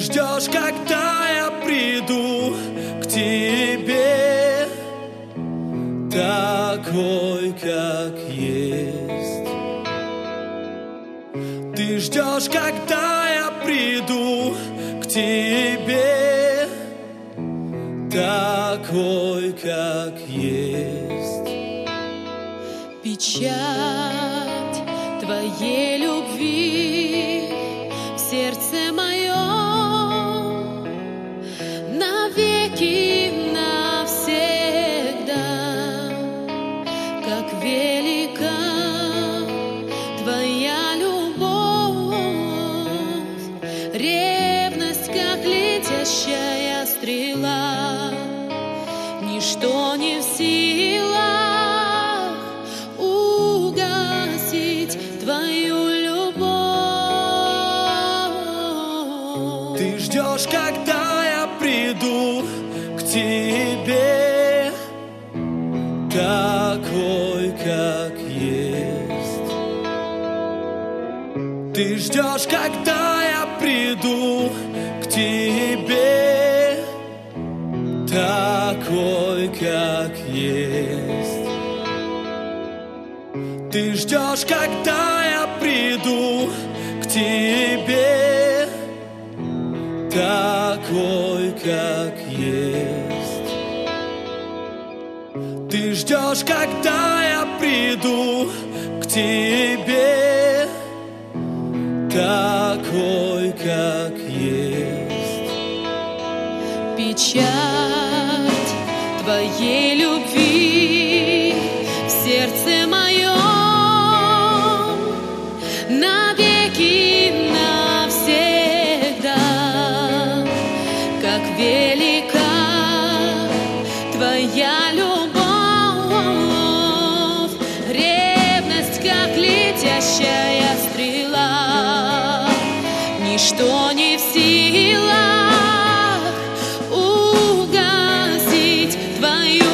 ждешь, когда я приду к тебе, такой, как есть. Ты ждешь, когда я приду к тебе, такой, как есть. Печать твоей любви в сердце моем навеки, навсегда. Как велика твоя любовь, ревность, как летящая стрела, ничто не в силах угасить твою любовь. Ты ждешь, когда я приду к тебе, такой, как есть. Ты ждешь, когда я приду к тебе, такой, как есть. Ты ждешь, когда я приду к тебе, такой, как есть. Ты ждешь, когда я приду к тебе, такой, как есть. Печать твоей любви в сердце моем навеки, навсегда. Как велика твоя любовь, ревность, как летящая стрела, ничто не в силах угасить твою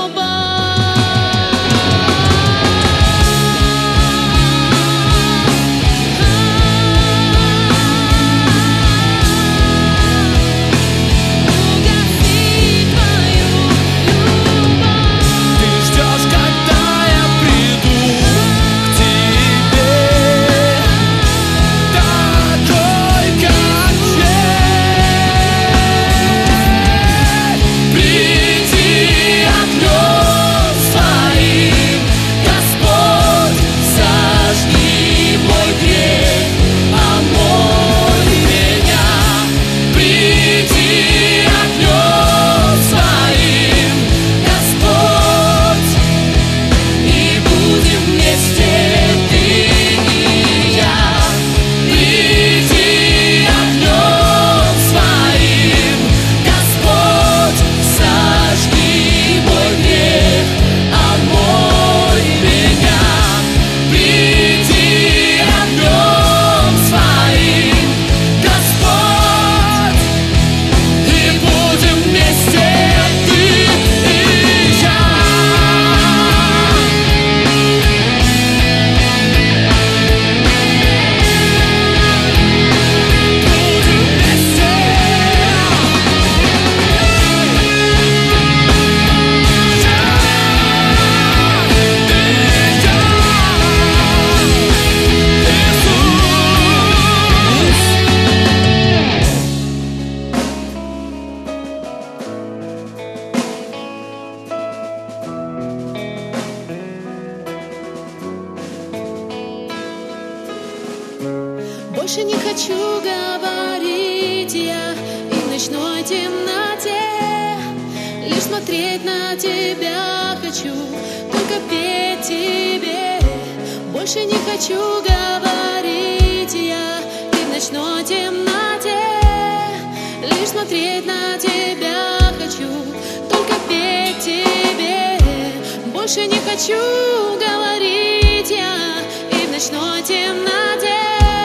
Больше не хочу говорить я и в ночной темноте, лишь смотреть на тебя хочу, только петь тебе. Больше не хочу говорить я и в ночной темноте, лишь смотреть на тебя хочу, только петь тебе. Больше не хочу говорить я и в ночной темноте,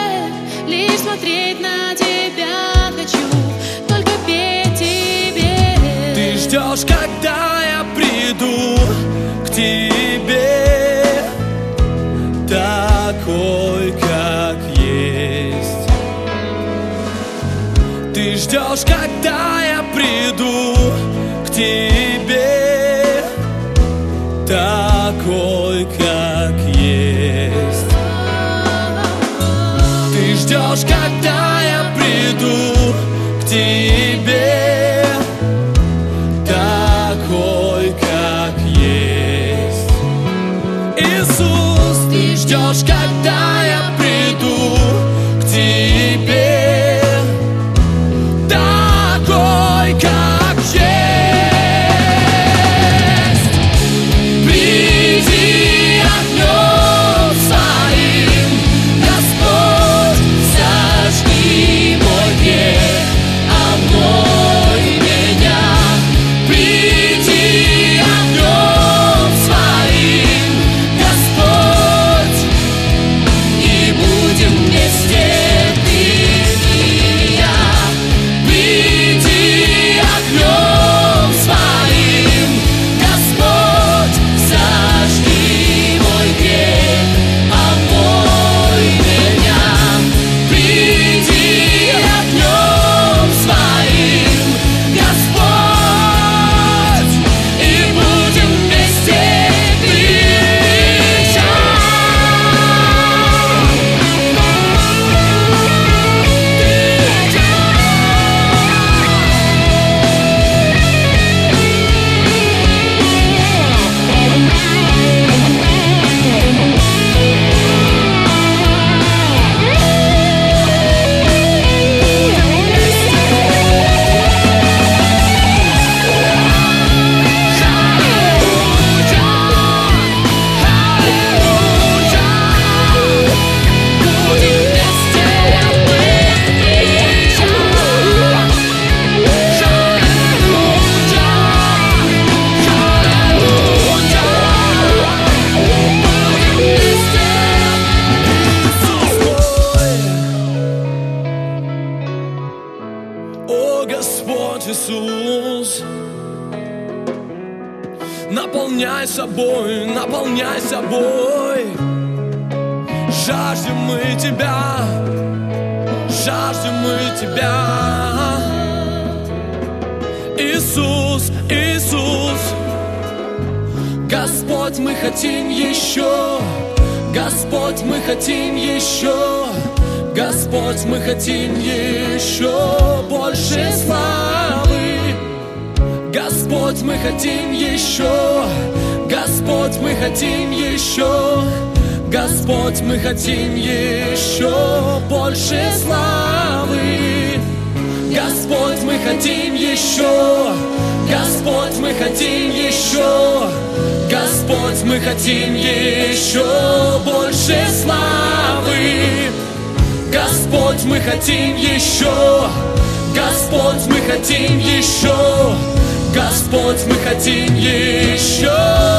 лишь смотреть на тебя хочу, только петь тебе. Ты ждешь, когда я приду к тебе, такой, как есть. Ты ждешь, когда я приду к тебе, такой, как есть. Ты ждешь, когда я приду к тебе, такой, как есть. Иисус, ты ждешь, когда я приду к тебе, такой, как есть. Приди огнем своим, Господь, зажги мой грех, омой меня. Приди огнем своим, Господь, и будем вместе ты и я. Приди огнем своим, Господь, зажги мой грех, омой меня. Приди огнем своим, Господь, и будем вместе ты и я. О, Господь Иисус, наполняй собой, наполняй собой. Жаждем мы Тебя, жаждем мы Тебя. Иисус, Иисус, Господь, мы хотим еще. Господь, мы хотим еще. Господь, мы хотим еще больше славы. Господь, мы хотим еще. Господь, мы хотим еще. Господь, мы хотим еще больше славы. Господь, мы хотим еще. Господь, мы хотим еще. Господь, мы хотим еще больше славы. Господь, мы хотим еще. Господь, мы хотим еще. Господь, мы хотим еще.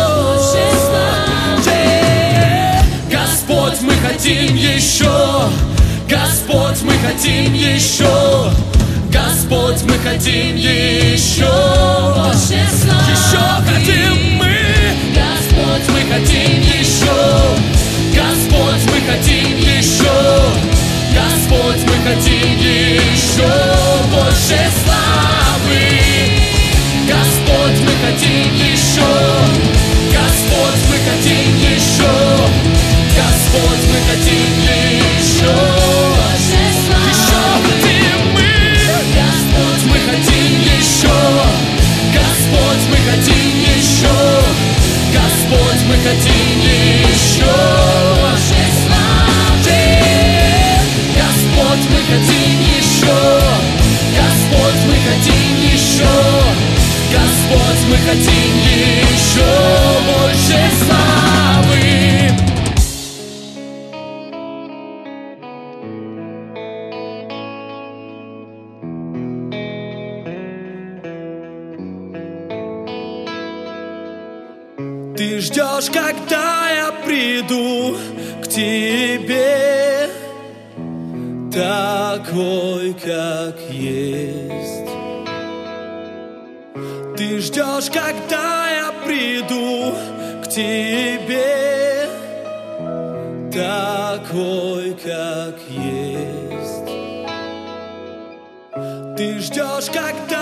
Господь, мы хотим еще. Господь, мы хотим еще. Господь, мы хотим еще. Еще хотим мы. Господь, мы хотим еще. Господь, мы хотим еще. Господь, мы хотим еще больше славы. Господь, мы хотим еще. Господь, мы хотим еще. Господь, мы хотим еще. Еще хотим мы. Господь, мы хотим еще. Господь, мы хотим еще. Господь, мы хотим еще больше славы. Господь, мы хотим еще. Господь, мы хотим еще. Господь, мы хотим еще больше славы. Ты ждешь, когда я приду к тебе, такой, как есть. Ты ждешь, когда я приду к тебе, такой, как есть. Ты ждешь, когда